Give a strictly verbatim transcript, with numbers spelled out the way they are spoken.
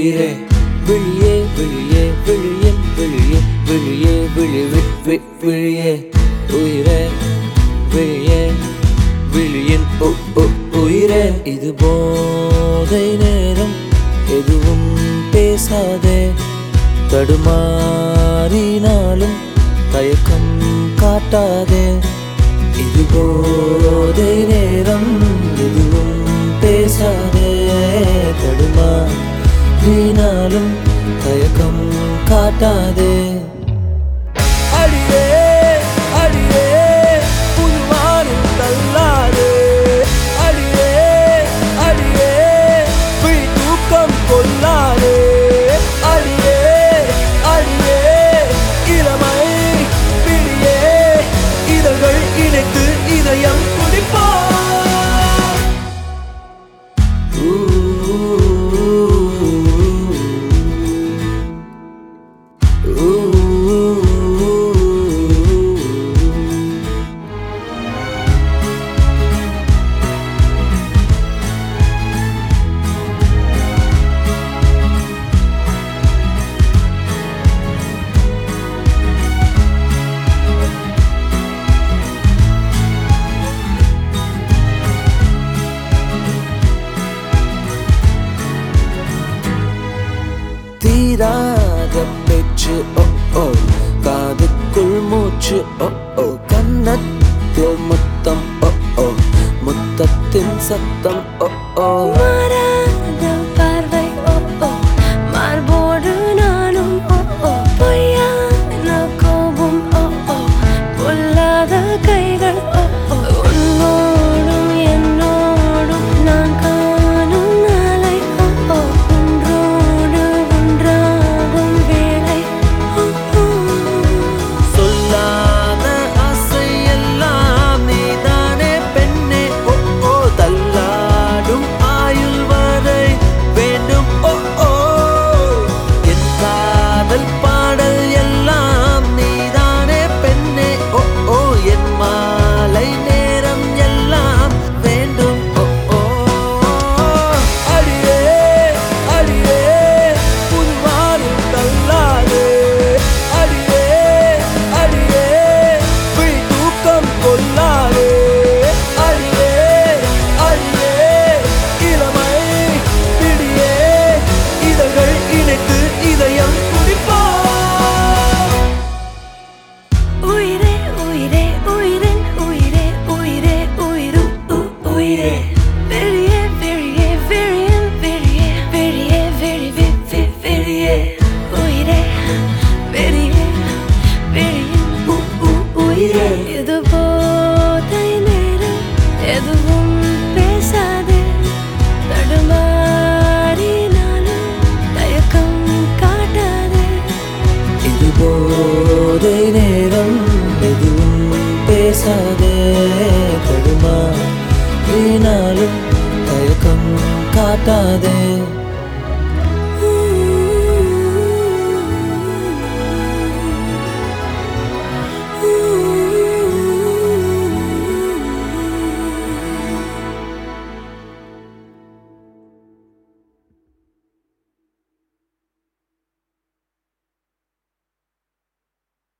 உயிரே விழியே விழியே விழியின் விழியே விழியே விழி விழியே உயிரே விழியே விழியின் உயிரே இது போதை நேரம் எதுவும் பேசாதே தடுமாறினாலும் தயக்கம் காட்டாதே இது போதை நேரம் எதுவும் பேசாதே தடுமாறினாலும் தயக்கம் காட்டாதே அடியே அடியே புதுவானில் தள்ளாதே அடியே அடியே விழி தூக்கம் கொள்ளாதே அடியே அடியே இளமை பிடியே இதழ்கள் இணைத்து இதயம் குடிப்பா தீராத பேச்சு ஓ ஓ காதுக்குள் மூச்சு ஓ ஓ கன்னத்தில் முத்தம் ஓ ஓ முத்தத்தின் சத்தம் ஓ ஓ மாறாத பார்வை ஓ ஓ மார்போடு நானும் ஓ ஓ பொய்யான கோபம் ஓ ஓ பொல்லாத கைகள் ஓ ஓ உன்னோடும் என்னோடும் நான் காணும் நாளை ஓ ஓ ஒன்றோடு ஒன்றாகும் வேளை ஓ ஓ சொல்லாத ஆசை எல்லாம் நீதானே பெண்ணே ஓ ஓ தள்ளாடும் ஆயுள் வரை வேண்டும் ஓ ஓ என் காதல் பாடல் எல்லாம் நீதானே பெண்ணே ஓ ஓ என் மாலை நேரம் எல்லாம் வேண்டும் ஓ ஓ அடியே அடியே புதுவானில் தள்ளாதே அடியே அடியே விழி தூக்கம் கொள்ளாதே அடியே அடியே இளமை பிடியே இதழ்கள் இணைத்து இதயம் குடிப்பா உயிரே உயிரே உயிரின் உயிரே உயிரே உயிரு உயிரே வெளியே வெளியே வெளியின் வெளியே வெளியே வெளி வெளியே உயிரே வெளியே வெளியின் உயிரே இது போதை நேரம் எதுவும் பேசாதே தடுமாறினாலும் தயக்கம் காட்டாதே இது போதை நேரம் எதுவும் பேசாதே தடுமாறினாலும் தயக்கம் காட்டாதே